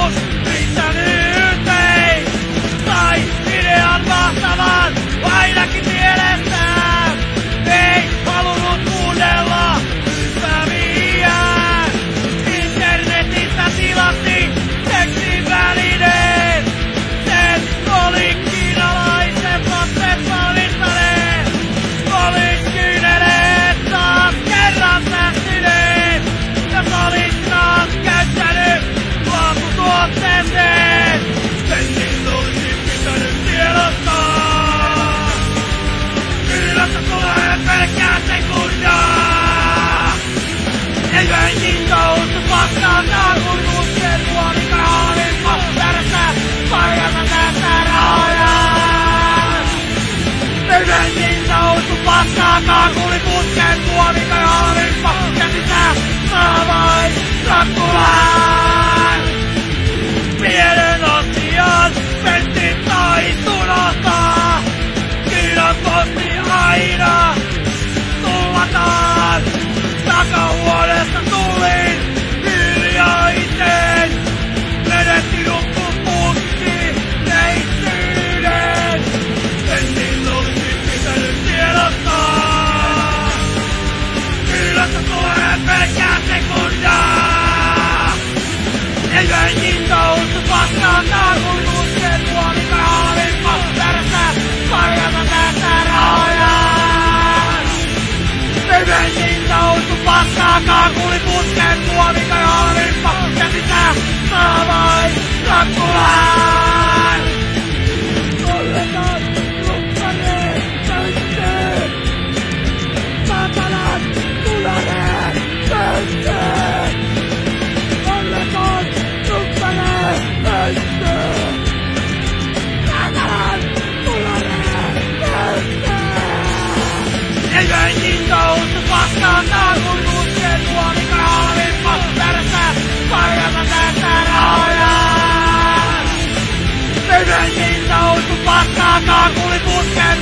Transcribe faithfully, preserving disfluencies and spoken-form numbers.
ajatus riittänyt yhteen. Sai idean mahtavan ainakin mielestään. Ei halunnut kuunnella ystäviään. Internetistä tilasi tekstin välineen. Sen oli kiinalaisen lapset valmistaneet. Olis kyyneleet taas kerran säästyneet. Jos olis taas käyttänyt laatutuotteeseen. Senkin olisi pitänyt tiedostaa. Kylästä tulee pelkkää sekundaa. Ei meikin nousu vastaakaan kun uskeen tuomika hallinko perässä parjata tästä rahojan. Ei meikin nousu vastaakaan kun uskeen tuomika hallinko käsitää saavain Draculain. Pienen asian mentin sais unohtaa. Kiinan posti aina tullataan. Takahuoneesta tulin hiljaisen. Menetti nukkupunkki neitsyyden. Ensin olisi pitänyt tiedostaa. Kylästä tulee pelkkää sekundaa. Ei meikin nousu vastaakaan kun uskeen tuomika hallinko perässä parjata tästä rahojan. Ei meikin nousu vastaakaan kun uskeen tuomika hallinko käsitää saavain Draculain. Olletaan lukkaneen täytteen. Saatanan tulaneen täytteen. Olletaan lukkaneen täytteen. Saatanan tulaneen täytteen. Ei meikin nousu vastaakaan kun uskeen tuomika hallinko perässä parjata tästä rahojan. Ei meikin nousu vastaakaan kun uskeen